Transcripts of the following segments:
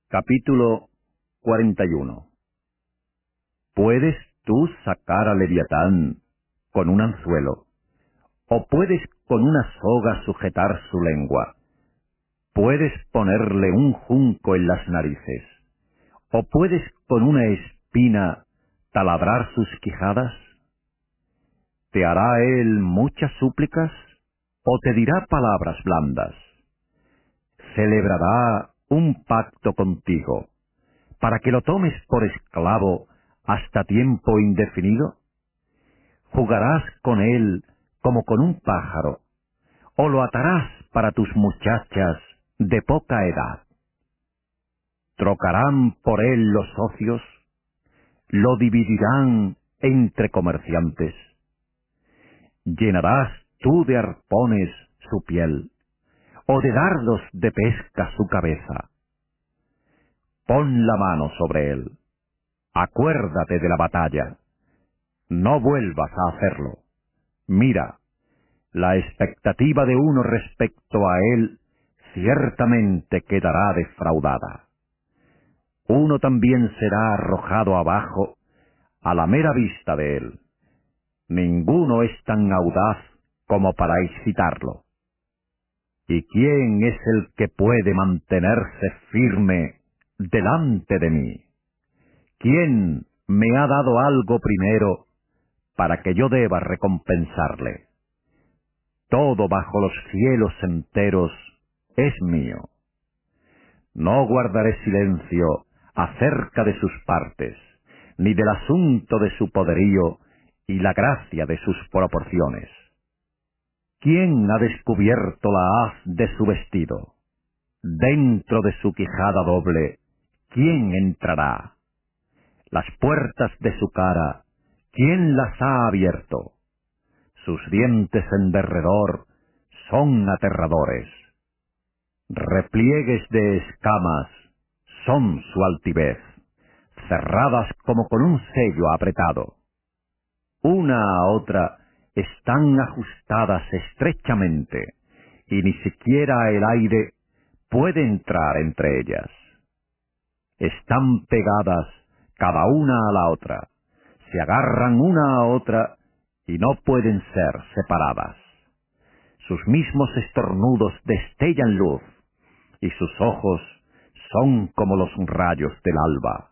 Capítulo 41. ¿Puedes tú sacar a Leviatán con un anzuelo? ¿O puedes con una soga sujetar su lengua? ¿Puedes ponerle un junco en las narices? ¿O puedes con una espina taladrar sus quijadas? ¿Te hará él muchas súplicas? ¿O te dirá palabras blandas? ¿Celebrará un pacto contigo para que lo tomes por esclavo hasta tiempo indefinido? ¿Jugarás con él como con un pájaro, o lo atarás para tus muchachas de poca edad? ¿Trocarán por él los socios? ¿Lo dividirán entre comerciantes? ¿Llenarás tú de arpones su piel, o de dardos de pesca su cabeza? Pon la mano sobre él. Acuérdate de la batalla. No vuelvas a hacerlo. Mira, la expectativa de uno respecto a él ciertamente quedará defraudada. Uno también será arrojado abajo a la mera vista de él. Ninguno es tan audaz como para excitarlo. ¿Y quién es el que puede mantenerse firme delante de mí? ¿Quién me ha dado algo primero para que yo deba recompensarle? Todo bajo los cielos enteros es mío. No guardaré silencio acerca de sus partes, ni del asunto de su poderío y la gracia de sus proporciones. ¿Quién ha descubierto la haz de su vestido? Dentro de su quijada doble, ¿quién entrará? Las puertas de su cara, ¿quién las ha abierto? Sus dientes en derredor son aterradores. Repliegues de escamas son su altivez, cerradas como con un sello apretado. Una a otra están ajustadas estrechamente, y ni siquiera el aire puede entrar entre ellas. Están pegadas cada una a la otra, se agarran una a otra y no pueden ser separadas. Sus mismos estornudos destellan luz, y sus ojos son como los rayos del alba.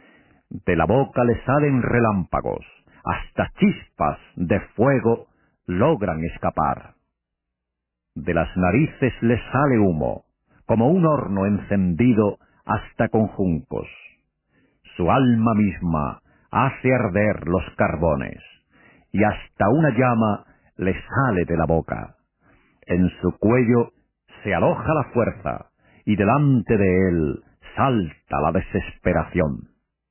De la boca le salen relámpagos, hasta chispas de fuego logran escapar. De las narices le sale humo, como un horno encendido hasta con juncos. Su alma misma hace arder los carbones, y hasta una llama le sale de la boca. En su cuello se aloja la fuerza, y delante de él salta la desesperación.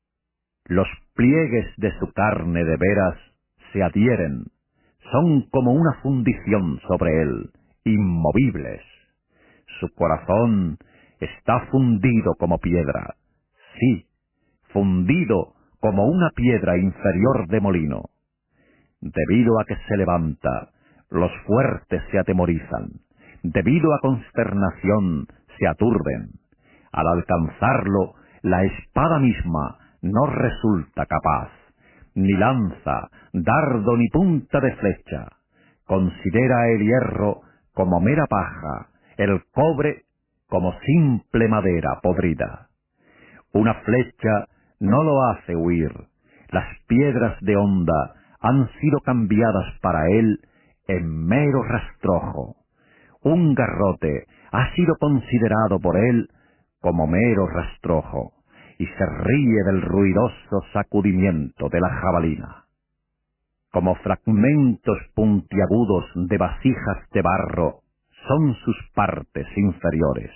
Los pliegues de su carne de veras se adhieren, son como una fundición sobre él, inmovibles. Su corazón está fundido como piedra, sí, fundido como una piedra inferior de molino. Debido a que se levanta, los fuertes se atemorizan, debido a consternación se aturden. Al alcanzarlo, la espada misma no resulta capaz, ni lanza, dardo ni punta de flecha. Considera el hierro como mera paja, el cobre como simple madera podrida. Una flecha no lo hace huir. Las piedras de honda han sido cambiadas para él en mero rastrojo. Un garrote ha sido considerado por él como mero rastrojo, y se ríe del ruidoso sacudimiento de la jabalina. Como fragmentos puntiagudos de vasijas de barro son sus partes inferiores.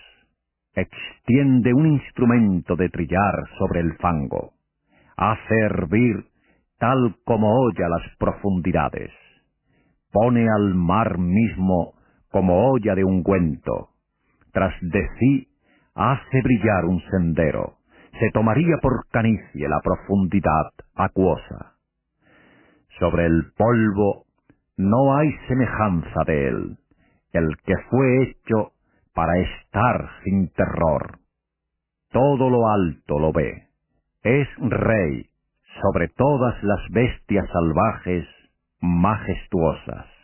Extiende un instrumento de trillar sobre el fango. Hace hervir tal como olla las profundidades. Pone al mar mismo como olla de ungüento. Tras de sí hace brillar un sendero. Se tomaría por canicie la profundidad acuosa. Sobre el polvo no hay semejanza de él, el que fue hecho para estar sin terror. todo lo alto lo ve. Es rey sobre todas las bestias salvajes majestuosas.